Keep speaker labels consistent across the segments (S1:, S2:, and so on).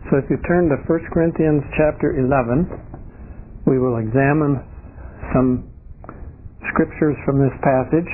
S1: So if you turn to 1 Corinthians chapter 11, we will examine some scriptures from this passage.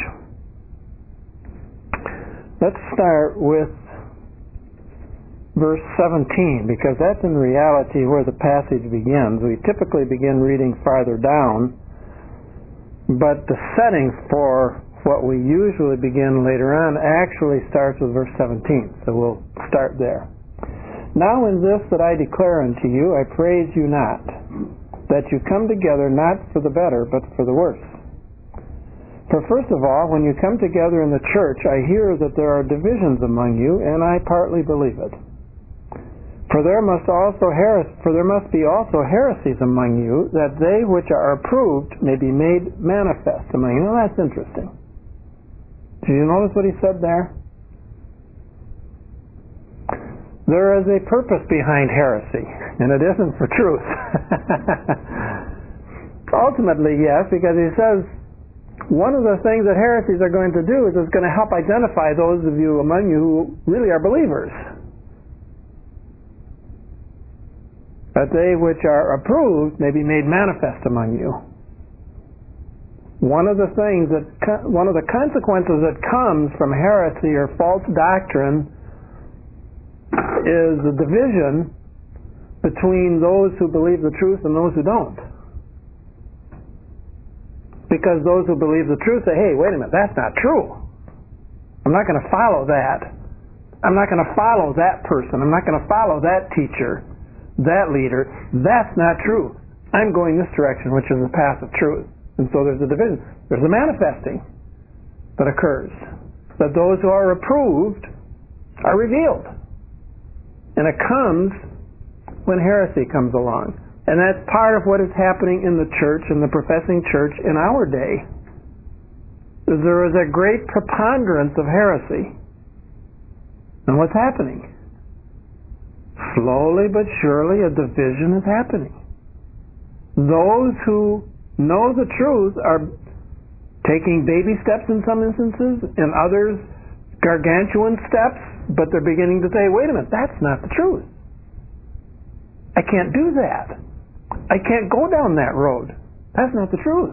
S1: Let's start with verse 17, because that's in reality where the passage begins. We typically begin reading farther down, but the setting for what we usually begin later on actually starts with verse 17. So we'll start there. Now in this that I declare unto you, I praise you not, that you come together not for the better, but for the worse. For first of all, when you come together in the church, I hear that there are divisions among you, and I partly believe it. For there must be also heresies among you, that they which are approved may be made manifest among you. Now that's interesting. Did you notice what he said there? There is a purpose behind heresy, and it isn't for truth. Ultimately, yes, because he says one of the things that heresies are going to do is it's going to help identify those of you among you who really are believers. That they which are approved may be made manifest among you. One of the consequences that comes from heresy or false doctrine is the division between those who believe the truth and those who don't. Because those who believe the truth say, hey, wait a minute, that's not true. I'm not going to follow that. I'm not going to follow that person. I'm not going to follow that teacher, that leader. That's not true. I'm going this direction, which is the path of truth. And so there's a division. There's a manifesting that occurs. That those who are approved are revealed. And it comes when heresy comes along. And that's part of what is happening in the church, in the professing church in our day. There is a great preponderance of heresy. And what's happening? Slowly but surely a division is happening. Those who know the truth are taking baby steps in some instances, in others gargantuan steps, but they're beginning to say, wait a minute, that's not the truth. I can't do that. I can't go down that road. That's not the truth.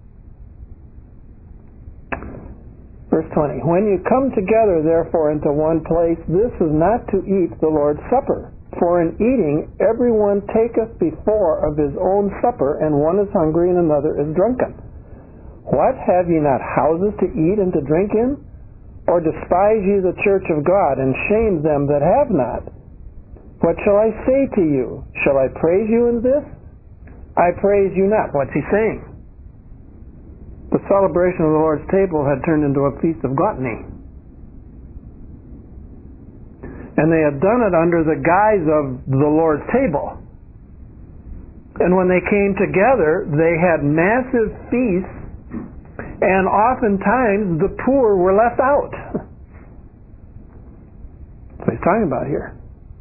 S1: Verse 20, when you come together, therefore, into one place, this is not to eat the Lord's Supper. For in eating, everyone taketh before of his own supper, and one is hungry and another is drunken. What, have ye not houses to eat and to drink in? Or despise ye the church of God, and shame them that have not? What shall I say to you? Shall I praise you in this? I praise you not. What's he saying? The celebration of the Lord's table had turned into a feast of gluttony. And they had done it under the guise of the Lord's table. And when they came together, they had massive feasts, and oftentimes the poor were left out. That's what he's talking about here.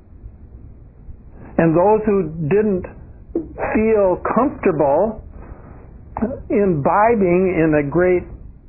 S1: And those who didn't feel comfortable imbibing in a great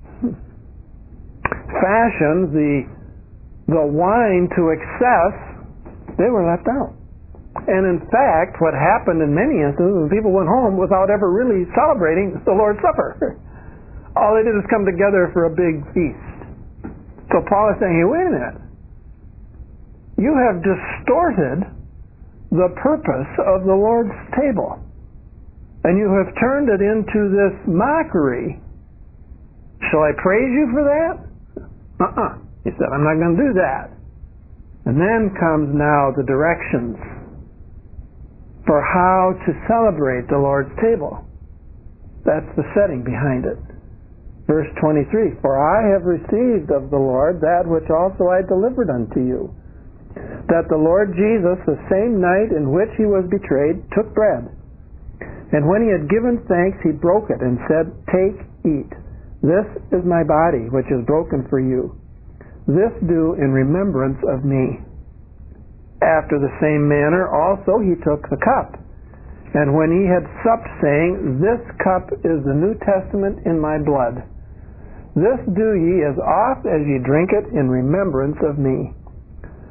S1: fashion the wine to excess, they were left out. And in fact, what happened in many instances, people went home without ever really celebrating the Lord's Supper. All they did is come together for a big feast. So Paul is saying, hey, wait a minute. You have distorted the purpose of the Lord's table. And you have turned it into this mockery. Shall I praise you for that? He said, I'm not going to do that. And then comes now the directions for how to celebrate the Lord's table. That's the setting behind it. Verse 23, for I have received of the Lord that which also I delivered unto you, that the Lord Jesus, the same night in which he was betrayed, took bread. And when he had given thanks, he broke it and said, take, eat. This is my body, which is broken for you. This do in remembrance of me. After the same manner also he took the cup. And when he had supped, saying, this cup is the New Testament in my blood. This do ye as oft as ye drink it in remembrance of me.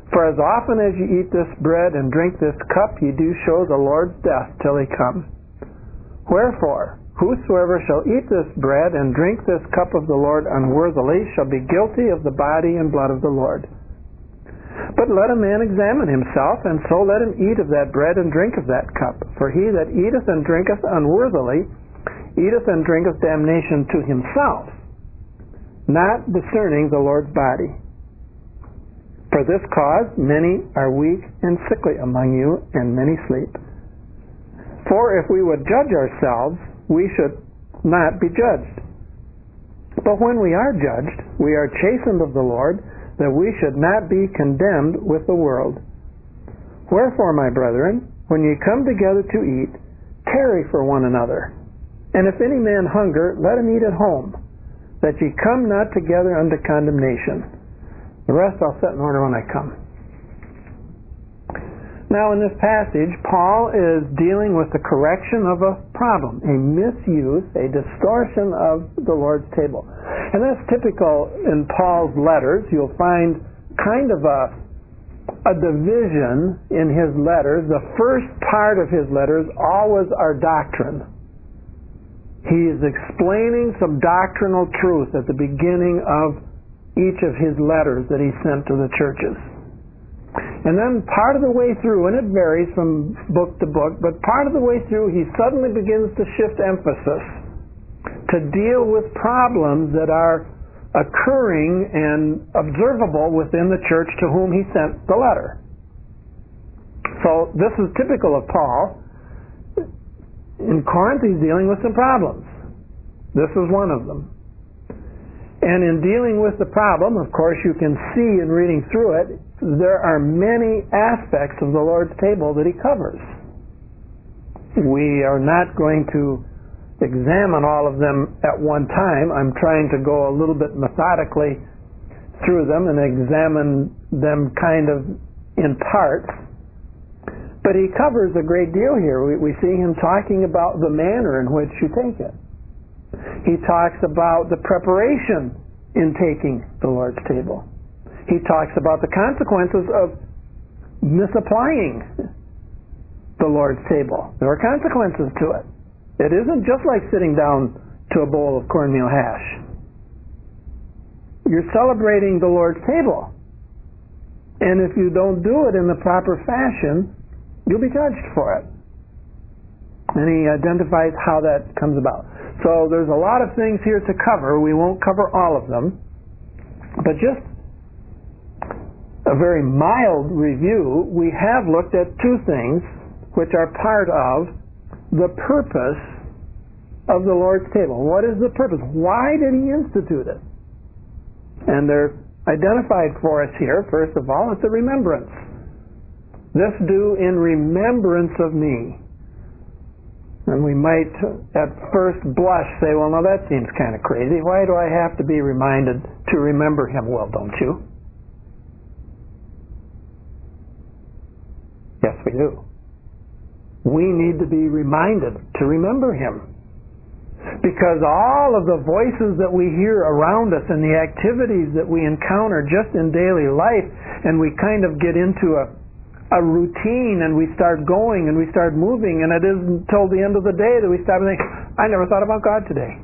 S1: For as often as ye eat this bread and drink this cup, ye do show the Lord's death till he come. Wherefore, whosoever shall eat this bread and drink this cup of the Lord unworthily shall be guilty of the body and blood of the Lord. But let a man examine himself, and so let him eat of that bread and drink of that cup. For he that eateth and drinketh unworthily eateth and drinketh damnation to himself, not discerning the Lord's body. For this cause many are weak and sickly among you, and many sleep. For if we would judge ourselves, we should not be judged. But when we are judged, we are chastened of the Lord, that we should not be condemned with the world. Wherefore, my brethren, when ye come together to eat, tarry for one another. And if any man hunger, let him eat at home, that ye come not together unto condemnation. The rest I'll set in order when I come. Now in this passage, Paul is dealing with the correction of a problem, a misuse, a distortion of the Lord's table. And that's typical in Paul's letters. You'll find kind of a division in his letters. The first part of his letters always are doctrine. He is explaining some doctrinal truth at the beginning of each of his letters that he sent to the churches. And then part of the way through, and it varies from book to book, but part of the way through he suddenly begins to shift emphasis to deal with problems that are occurring and observable within the church to whom he sent the letter. So this is typical of Paul. In Corinth he's dealing with some problems. This is one of them. And in dealing with the problem, of course, you can see in reading through it, there are many aspects of the Lord's table that he covers. We are not going to examine all of them at one time. I'm trying to go a little bit methodically through them and examine them kind of in parts. But he covers a great deal here. We see him talking about the manner in which you take it. He talks about the preparation in taking the Lord's table. He talks about the consequences of misapplying the Lord's table. There are consequences to it. It isn't just like sitting down to a bowl of cornmeal hash. You're celebrating the Lord's table. And if you don't do it in the proper fashion, you'll be judged for it. And he identifies how that comes about. So there's a lot of things here to cover. We won't cover all of them. But just a very mild review, we have looked at two things which are part of the purpose of the Lord's table. What is the purpose? Why did he institute it? And they're identified for us here. First of all, it's a remembrance. This do in remembrance of me. And we might, at first blush, say, well, no, that seems kind of crazy. Why do I have to be reminded to remember him? Well, don't you? Yes, we do. We need to be reminded to remember him. Because all of the voices that we hear around us and the activities that we encounter just in daily life, and we kind of get into a routine, and we start going and we start moving, and it isn't until the end of the day that we stop and think, I never thought about God today.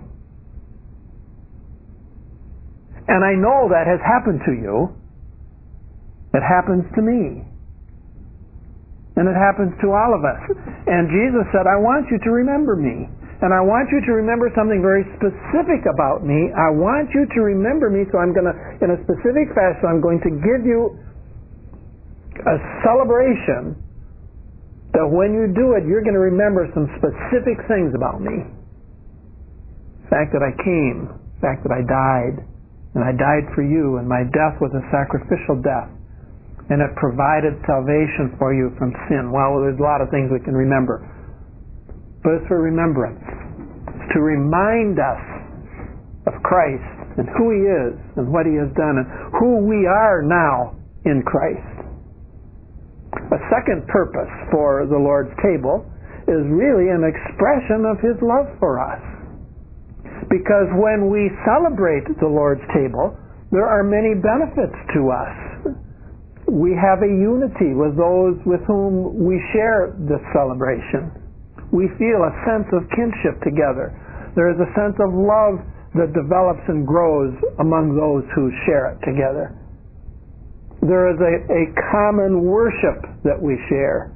S1: And I know that has happened to you. It happens to me. And it happens to all of us. And Jesus said, I want you to remember me. And I want you to remember something very specific about me. I want you to remember me, so I'm going to, in a specific fashion, I'm going to give you a celebration that when you do it, you're going to remember some specific things about me. The fact that I came, the fact that I died, and I died for you, and my death was a sacrificial death, and it provided salvation for you from sin. Well, there's a lot of things we can remember, but it's for remembrance. It's to remind us of Christ and who he is and what he has done and who we are now in Christ. A second purpose for the Lord's table is really an expression of his love for us. Because when we celebrate the Lord's table, there are many benefits to us. we have a unity with those with whom we share this celebration. We feel a sense of kinship together. There is a sense of love that develops and grows among those who share it together. There is a common worship that we share.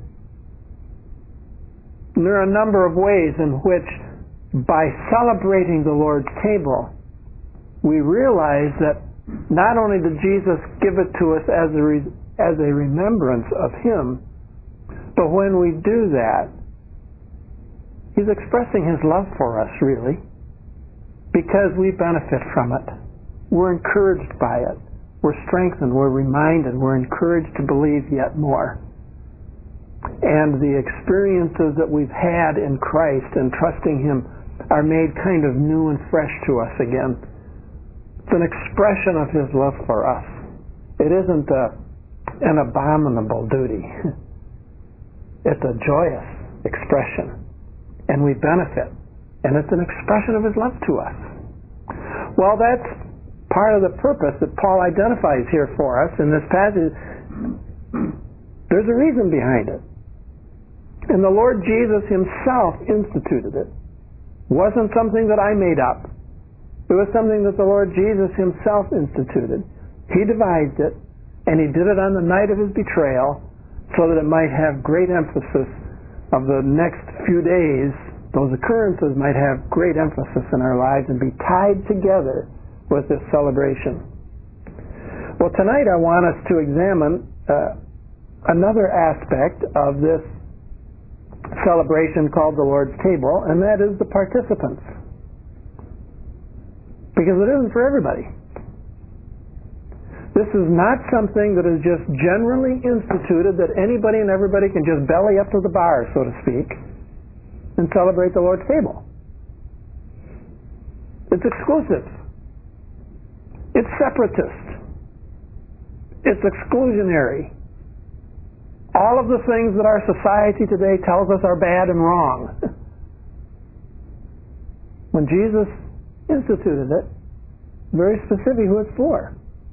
S1: And there are a number of ways in which, by celebrating the Lord's table, we realize that not only did Jesus give it to us as a remembrance of Him, but when we do that, He's expressing His love for us, really, because we benefit from it. We're encouraged by it. We're strengthened. We're reminded. We're encouraged to believe yet more. And the experiences that we've had in Christ and trusting Him are made kind of new and fresh to us again. It's an expression of His love for us. It isn't an abominable duty. It's a joyous expression. And we benefit. And it's an expression of His love to us. Well, that's part of the purpose that Paul identifies here for us in this passage. There's a reason behind it. And the Lord Jesus Himself instituted it. It wasn't something that I made up. It was something that the Lord Jesus Himself instituted. He devised it, and He did it on the night of His betrayal so that it might have great emphasis of the next few days. Those occurrences might have great emphasis in our lives and be tied together with this celebration. Well, tonight I want us to examine another aspect of this celebration called the Lord's table, and that is the participants. Because it isn't for everybody. This is not something that is just generally instituted that anybody and everybody can just belly up to the bar, so to speak, and celebrate the Lord's table. It's exclusive. It's separatist. It's exclusionary. All of the things that our society today tells us are bad and wrong. When Jesus instituted it, very specific who it's for.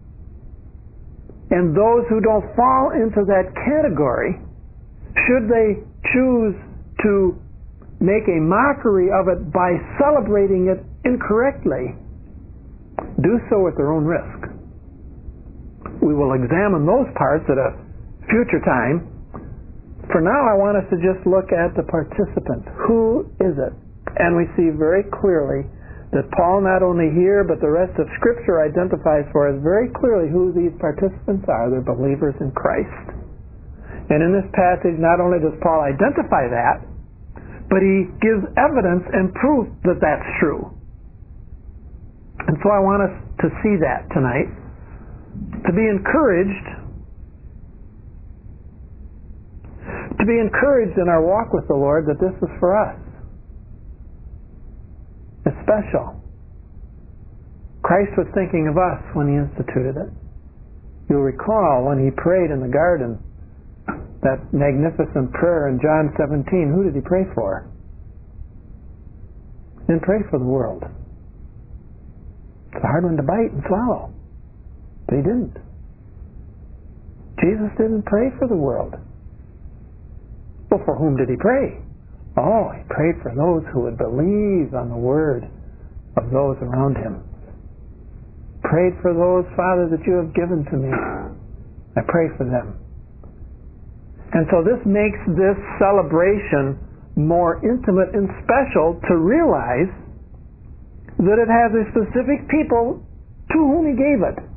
S1: And those who don't fall into that category, should they choose to make a mockery of it by celebrating it incorrectly, do so at their own risk. We will examine those parts at a future time. For now, I want us to just look at the participant. Who is it? And we see very clearly that Paul, not only here, but the rest of Scripture identifies for us very clearly who these participants are. They're believers in Christ. And in this passage, not only does Paul identify that, but he gives evidence and proof that that's true. And so I want us to see that tonight, to be encouraged in our walk with the Lord, that this is for us. It's special. Christ was thinking of us when He instituted it. You'll recall when He prayed in the garden, that magnificent prayer in John 17, who did He pray for? He didn't pray for the world. It's a hard one to bite and swallow. But He didn't. Jesus didn't pray for the world. Well, for whom did He pray? Oh, He prayed for those who would believe on the word of those around Him. Prayed for those, Father, that You have given to me. I pray for them. And so this makes this celebration more intimate and special to realize that it has a specific people to whom He gave it.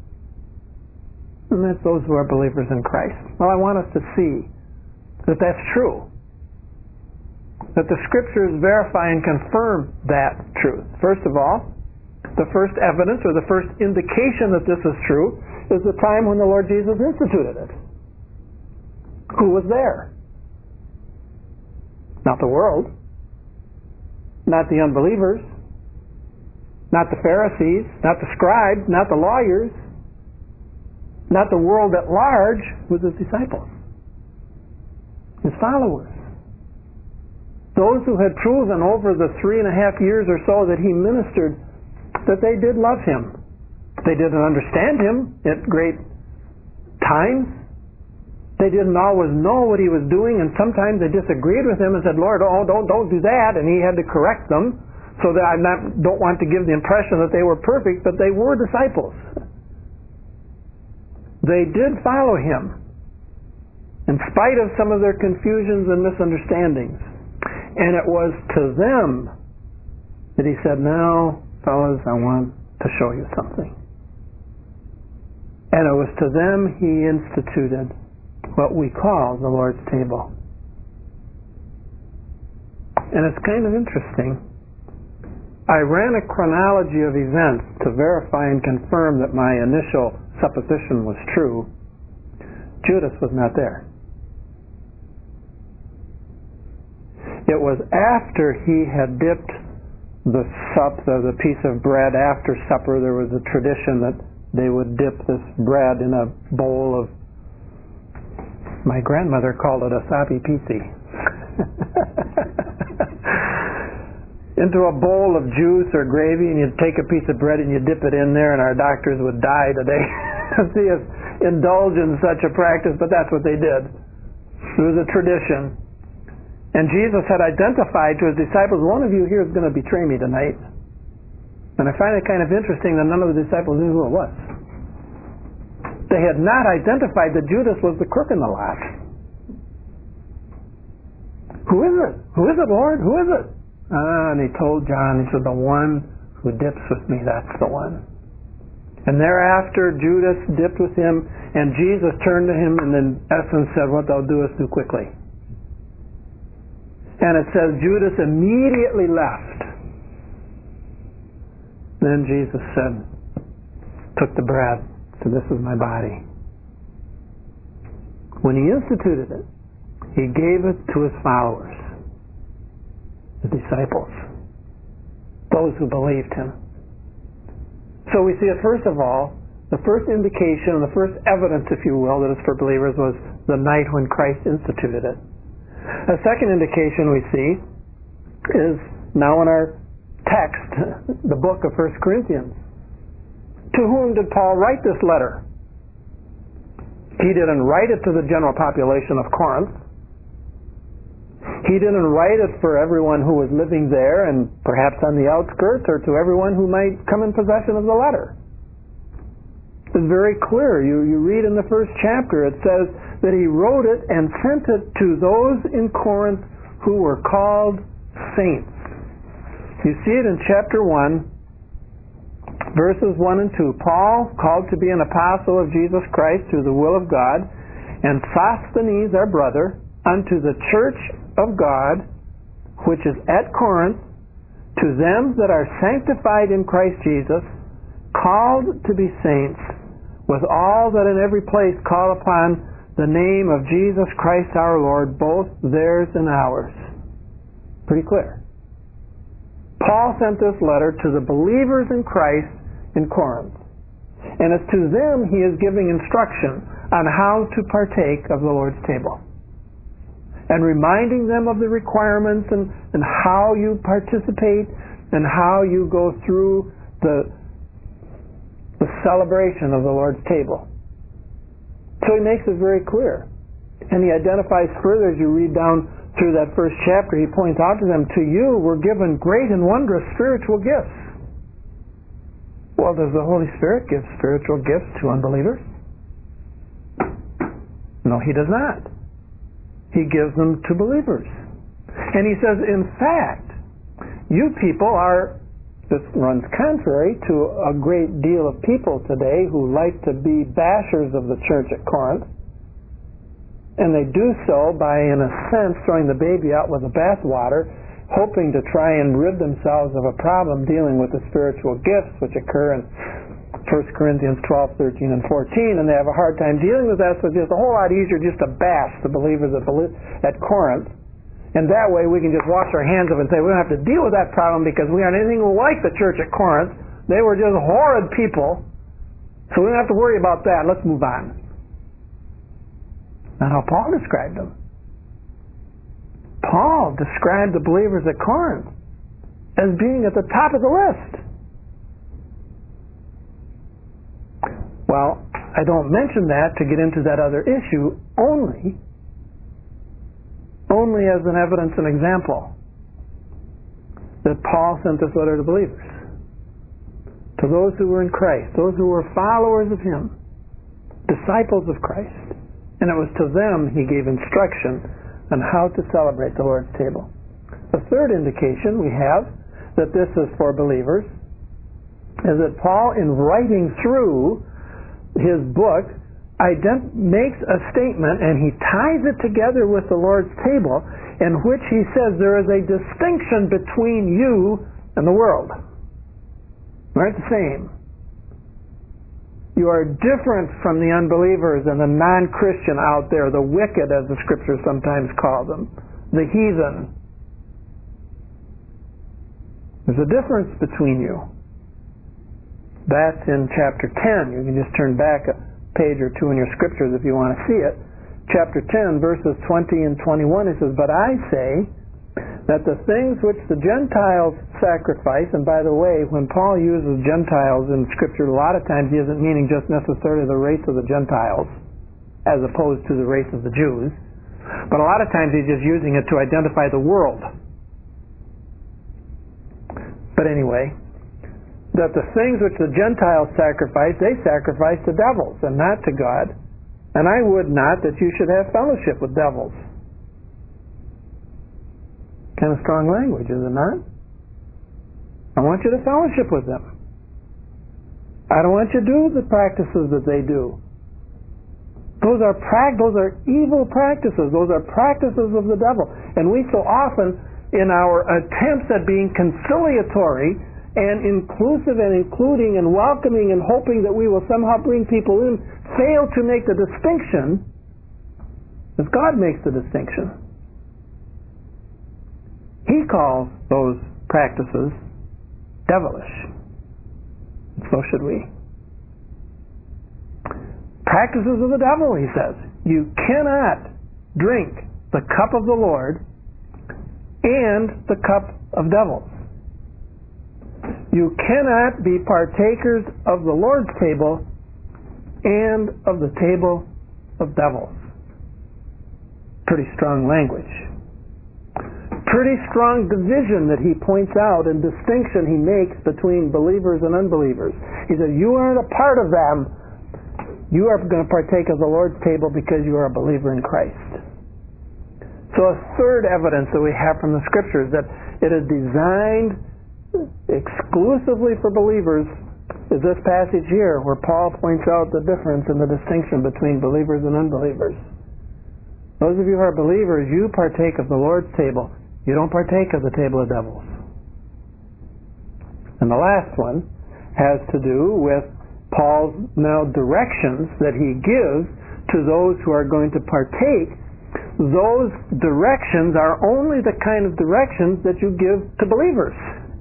S1: And that's those who are believers in Christ. Well, I want us to see that that's true. That the Scriptures verify and confirm that truth. First of all, the first evidence or the first indication that this is true is the time when the Lord Jesus instituted it. Who was there? Not the world, not the unbelievers, not the Pharisees, not the scribes, not the lawyers, not the world at large. It was His disciples, His followers. Those who had proven over the 3.5 years or so that He ministered that they did love Him. They didn't understand Him at great times they didn't always know what he was doing, and sometimes they disagreed with him and said, Lord, oh, don't do that, and he had to correct them. So that don't want to give the impression that they were perfect, but they were disciples. They did follow him in spite of some of their confusions and misunderstandings. And it was to them that he said, now, fellas, I want to show you something. And it was to them he instituted what we call the Lord's table. And it's kind of interesting. I ran a chronology of events to verify and confirm that my initial supposition was true. Judas was not there. It was after he had dipped the piece of bread after supper. There was a tradition that they would dip this bread in a bowl of, my grandmother called it a sapi pisi, into a bowl of juice or gravy, and you'd take a piece of bread and you'd dip it in there, and our doctors would die today to see us indulge in such a practice, but that's what they did. It was a tradition. And Jesus had identified to his disciples, one of you here is going to betray me tonight. And I find it kind of interesting that none of the disciples knew who it was. They had not identified that Judas was the crook in the lot. Who is it? Who is it, Lord? Who is it? And he told John, he said, the one who dips with me, that's the one. And thereafter Judas dipped with him, and Jesus turned to him and in essence said, what thou doest, do quickly. And it says Judas immediately left. Then Jesus said, took the bread, said, this is my body. When he instituted it, he gave it to his followers, the disciples, those who believed him. So we see it, first of all, the first indication, the first evidence, if you will, that it's for believers was the night when Christ instituted it. A second indication we see is now in our text, the book of 1 Corinthians. To whom did Paul write this letter? He didn't write it to the general population of Corinth. He didn't write it for everyone who was living there and perhaps on the outskirts, or to everyone who might come in possession of the letter. It's very clear. You read in the first chapter, it says that he wrote it and sent it to those in Corinth who were called saints. You see it in chapter 1, verses 1 and 2. Paul, called to be an apostle of Jesus Christ through the will of God, and Sosthenes, our brother, unto the church of God, which is at Corinth, to them that are sanctified in Christ Jesus, called to be saints, with all that in every place call upon the name of Jesus Christ our Lord, both theirs and ours. Pretty clear. Paul sent this letter to the believers in Christ in Corinth. And it's to them he is giving instruction on how to partake of the Lord's table, and reminding them of the requirements and how you participate and how you go through the celebration of the Lord's table. So he makes it very clear. And he identifies further as you read down through that first chapter. He points out to them, to you were given great and wondrous spiritual gifts. Well, does the Holy Spirit give spiritual gifts to unbelievers? No, he does not. He gives them to believers. And he says, in fact, you people are, this runs contrary to a great deal of people today who like to be bashers of the church at Corinth. And they do so by, in a sense, throwing the baby out with the bathwater, hoping to try and rid themselves of a problem dealing with the spiritual gifts which occur in 1 Corinthians 12, 13, and 14, and they have a hard time dealing with that, so it's just a whole lot easier just to bash the believers at Corinth. And that way we can just wash our hands of it and say we don't have to deal with that problem because we aren't anything like the church at Corinth. They were just horrid people, so we don't have to worry about that. Let's move on. Not how Paul described them. Paul described the believers at Corinth as being at the top of the list. Well, I don't mention that to get into that other issue only as an evidence and example that Paul sent this letter to believers, to those who were in Christ, those who were followers of Him, disciples of Christ. And it was to them He gave instruction on how to celebrate the Lord's table. The third indication we have that this is for believers is that Paul, in writing through his book, makes a statement and he ties it together with the Lord's table, in which he says there is a distinction between you and the world. They're not the same. You are different from the unbelievers and the non-Christian out there, the wicked, as the Scriptures sometimes call them, the heathen. There's a difference between you. That's in chapter 10. You can just turn back a page or two in your Scriptures if you want to see it. Chapter 10, verses 20 and 21, it says, "But I say that the things which the Gentiles sacrifice," and by the way, when Paul uses Gentiles in Scripture, a lot of times he isn't meaning just necessarily the race of the Gentiles, as opposed to the race of the Jews, but a lot of times he's just using it to identify the world. But anyway, that the things which the Gentiles sacrifice, they sacrifice to devils and not to God. And I would not that you should have fellowship with devils. Kind of strong language, is it not? I want you to fellowship with them. I don't want you to do the practices that they do. Those are evil practices. Those are practices of the devil. And we so often, in our attempts at being conciliatory and inclusive and including and welcoming and hoping that we will somehow bring people in, fail to make the distinction as God makes the distinction. He calls those practices devilish. And so should we. Practices of the devil, he says. You cannot drink the cup of the Lord and the cup of devils. You cannot be partakers of the Lord's table and of the table of devils. Pretty strong language. Pretty strong division that he points out and distinction he makes between believers and unbelievers. He says, you aren't a part of them. You are going to partake of the Lord's table because you are a believer in Christ. So a third evidence that we have from the Scriptures that it is designed exclusively for believers is this passage here where Paul points out the difference and the distinction between believers and unbelievers. Those of you who are believers, you partake of the Lord's table. You don't partake of the table of devils. And the last one has to do with Paul's now directions that he gives to those who are going to partake. Those directions are only the kind of directions that you give to believers.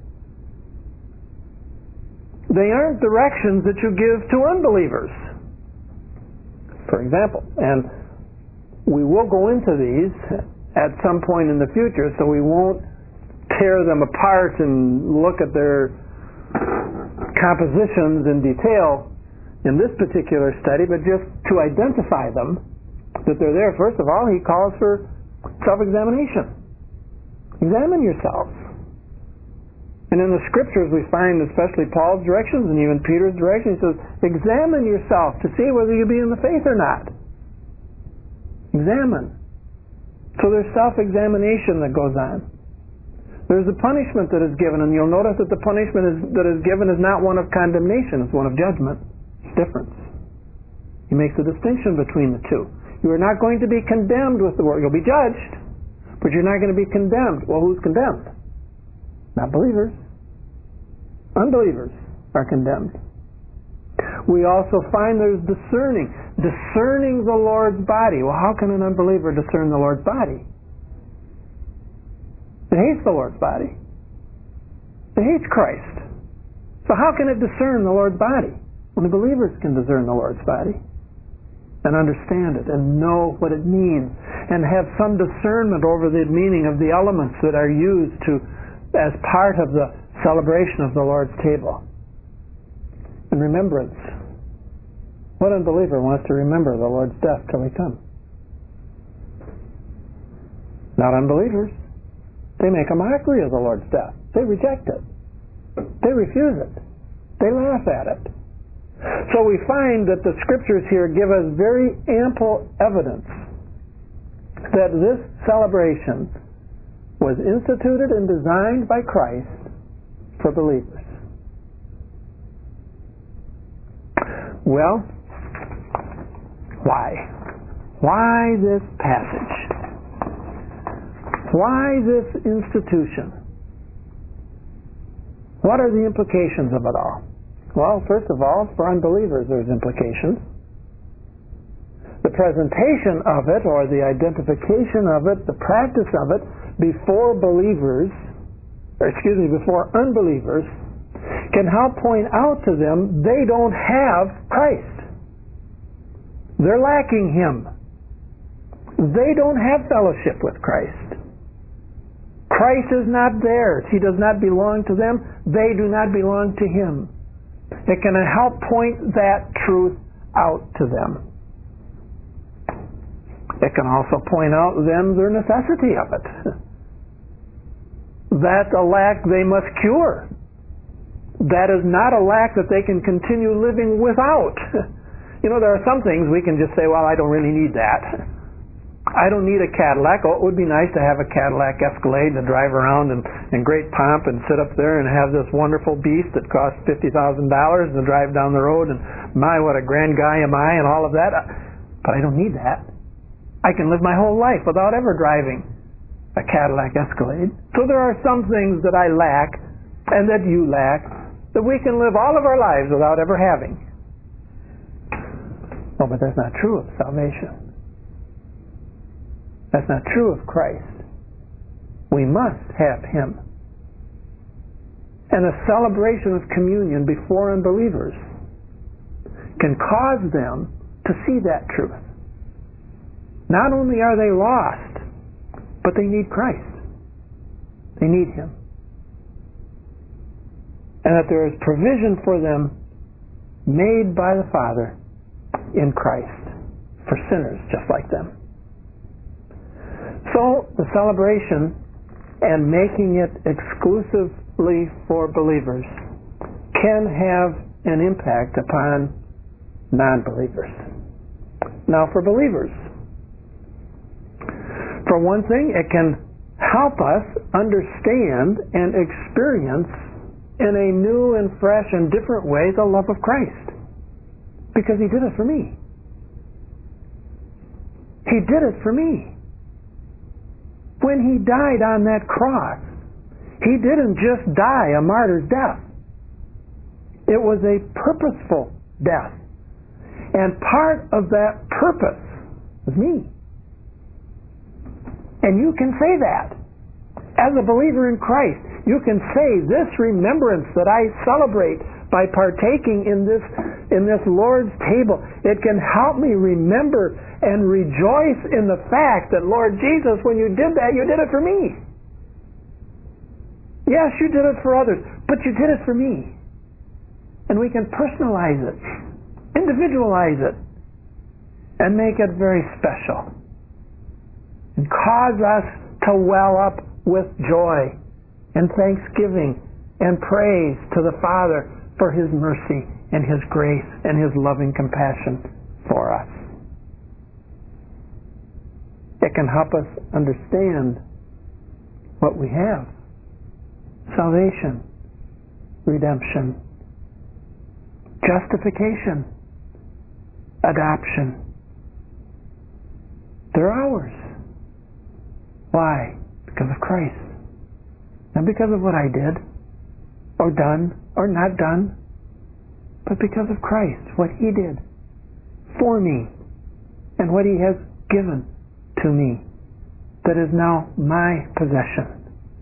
S1: They aren't directions that you give to unbelievers. For example, and we will go into these at some point in the future, so we won't tear them apart and look at their compositions in detail in this particular study, but just to identify them, that they're there. First of all, he calls for self-examination. Examine yourselves. And in the Scriptures we find, especially Paul's directions and even Peter's directions, he says, examine yourself to see whether you be in the faith or not. Examine. So there's self-examination that goes on. There's a punishment that is given, and you'll notice that the punishment that is given is not one of condemnation, it's one of judgment. It's different. He makes a distinction between the two. You are not going to be condemned with the word. You'll be judged, but you're not going to be condemned. Well, who's condemned? Not believers. Unbelievers are condemned. We also find there's discerning the Lord's body. Well, how can an unbeliever discern the Lord's body? It hates the Lord's body. It hates Christ. So how can it discern the Lord's body? Only believers can discern the Lord's body and understand it and know what it means and have some discernment over the meaning of the elements that are used as part of the celebration of the Lord's table. And remembrance. What unbeliever wants to remember the Lord's death till he comes? Not unbelievers. They make a mockery of the Lord's death. They reject it. They refuse it. They laugh at it. So we find that the Scriptures here give us very ample evidence that this celebration was instituted and designed by Christ for believers. Well, why? Why this passage? Why this institution? What are the implications of it all? Well, first of all, for unbelievers there's implications. The presentation of it, or the identification of it, the practice of it before unbelievers, can help point out to them they don't have Christ. They're lacking Him. They don't have fellowship with Christ. Christ is not theirs. He does not belong to them. They do not belong to Him. It can help point that truth out to them. It can also point out them their necessity of it. That's a lack they must cure. That is not a lack that they can continue living without. You know, there are some things we can just say, well, I don't really need that. I don't need a Cadillac. Oh, it would be nice to have a Cadillac Escalade to drive around in great pomp and sit up there and have this wonderful beast that costs $50,000 to drive down the road, and my, what a grand guy am I, and all of that. But I don't need that. I can live my whole life without ever driving a Cadillac Escalade. So there are some things that I lack and that you lack that we can live all of our lives without ever having. Oh, but that's not true of salvation. That's not true of Christ. We must have Him. And a celebration of communion before unbelievers can cause them to see that truth. Not only are they lost, but they need Christ. They need Him. And that there is provision for them made by the Father in Christ for sinners just like them. So the celebration and making it exclusively for believers can have an impact upon non-believers. Now, for believers, for one thing, it can help us understand and experience in a new and fresh and different way the love of Christ, because He did it for me. He did it for me. When He died on that cross, He didn't just die a martyr's death. It was a purposeful death. And part of that purpose was me. And you can say that. As a believer in Christ, you can say this remembrance that I celebrate by partaking in this Lord's table, it can help me remember and rejoice in the fact that, Lord Jesus, when you did that, you did it for me. Yes, you did it for others, but you did it for me. And we can personalize it, individualize it, and make it very special. And cause us to well up with joy and thanksgiving and praise to the Father for His mercy and His grace and His loving compassion for us. It can help us understand what we have: salvation, redemption, justification, adoption. They're ours. Why? Because of Christ. Not because of what I did, or done, or not done, but because of Christ, what He did for me, and what He has given to me, that is now my possession.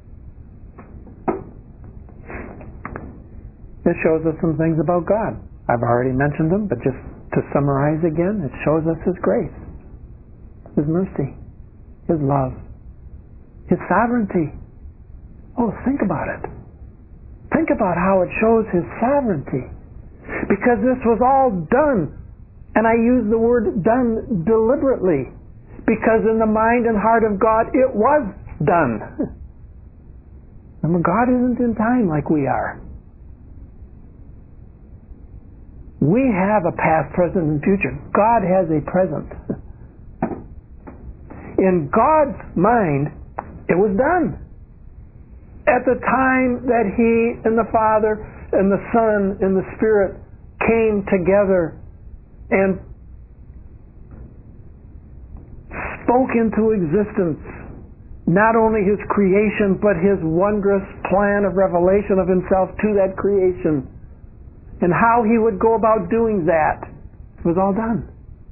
S1: This shows us some things about God. I've already mentioned them, but just to summarize again, it shows us His grace, His mercy, His love, His sovereignty. Oh, think about it. Think about how it shows His sovereignty. Because this was all done And I use the word done deliberately, because in the mind and heart of God it was done. Remember, God isn't in time like we are. We have a past, present, and future. God has a present. In God's mind, it was done. At the time that He and the Father and the Son and the Spirit came together and spoke into existence not only His creation, but His wondrous plan of revelation of Himself to that creation, and how He would go about doing that, was all done.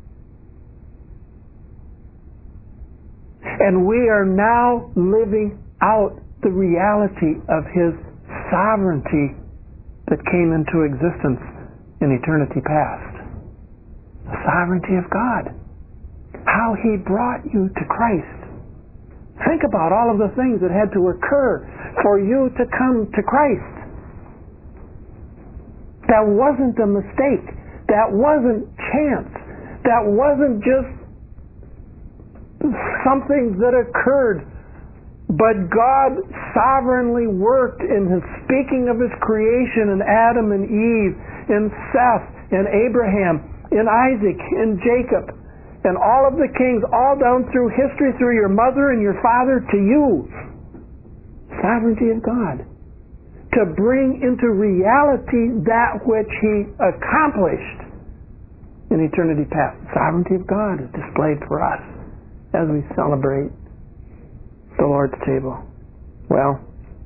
S1: And we are now living out the reality of His sovereignty that came into existence in eternity past. The sovereignty of God. How He brought you to Christ. Think about all of the things that had to occur for you to come to Christ. That wasn't a mistake. That wasn't chance. That wasn't just something that occurred. But God sovereignly worked in His speaking of His creation in Adam and Eve, in Seth, in Abraham, in Isaac, in Jacob, and all of the kings, all down through history, through your mother and your father to you. Sovereignty of God. To bring into reality that which He accomplished in eternity past. The sovereignty of God is displayed for us as we celebrate the Lord's table. Well,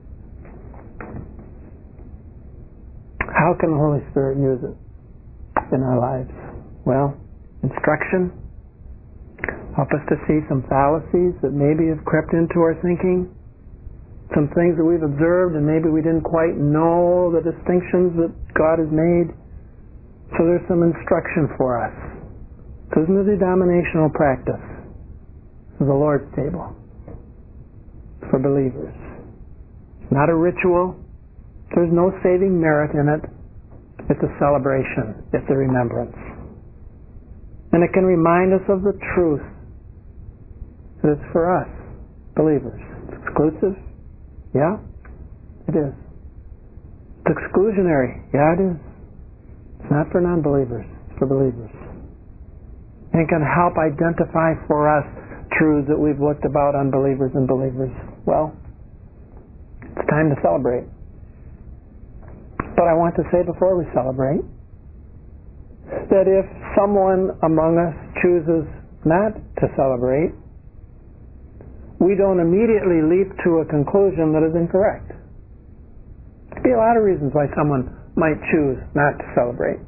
S1: how can the Holy Spirit use it in our lives? Well, instruction. Help us to see some fallacies that maybe have crept into our thinking. Some things that we've observed and maybe we didn't quite know the distinctions that God has made. So there's some instruction for us. This isn't a denominational practice. This is the Lord's table for believers. It's not a ritual. There's no saving merit in it. It's a celebration. It's a remembrance. And it can remind us of the truth that it's for us, believers. It's exclusive? Yeah, it is. It's exclusionary? Yeah, it is. It's not for non-believers. It's for believers. And it can help identify for us truths that we've looked about unbelievers and believers. Well, it's time to celebrate. But I want to say before we celebrate that if someone among us chooses not to celebrate, we don't immediately leap to a conclusion that is incorrect. There could be a lot of reasons why someone might choose not to celebrate.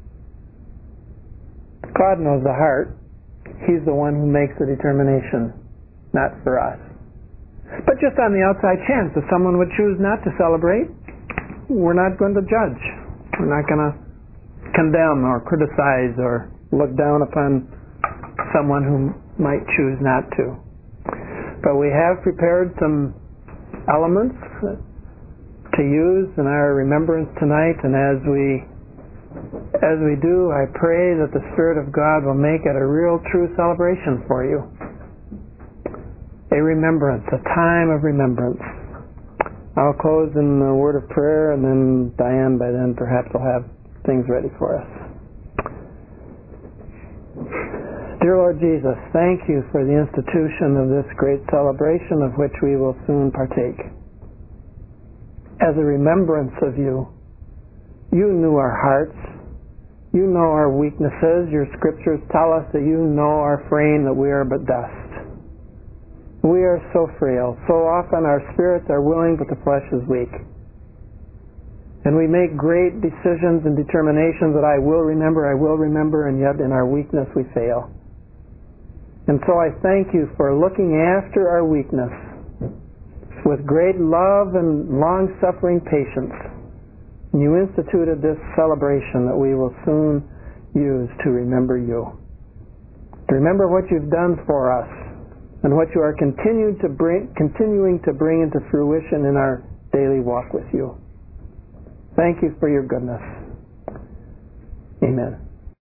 S1: God knows the heart. He's the one who makes the determination, not for us. But just on the outside chance that someone would choose not to celebrate, we're not going to judge. We're not going to condemn or criticize or look down upon someone who might choose not to. But we have prepared some elements to use in our remembrance tonight, and as we do, I pray that the Spirit of God will make it a real true celebration for you. A remembrance, a time of remembrance. I'll close in a word of prayer, and then Diane by then perhaps will have things ready for us. Dear Lord Jesus, thank you for the institution of this great celebration of which we will soon partake. As a remembrance of you, you knew our hearts. You know our weaknesses. Your scriptures tell us that you know our frame, that we are but dust. We are so frail. So often our spirits are willing, but the flesh is weak. And we make great decisions and determinations that I will remember, and yet in our weakness we fail. And so I thank you for looking after our weakness with great love and long-suffering patience. And you instituted this celebration that we will soon use to remember you. To remember what you've done for us and what you are continuing to bring into fruition in our daily walk with you. Thank you for your goodness. Amen.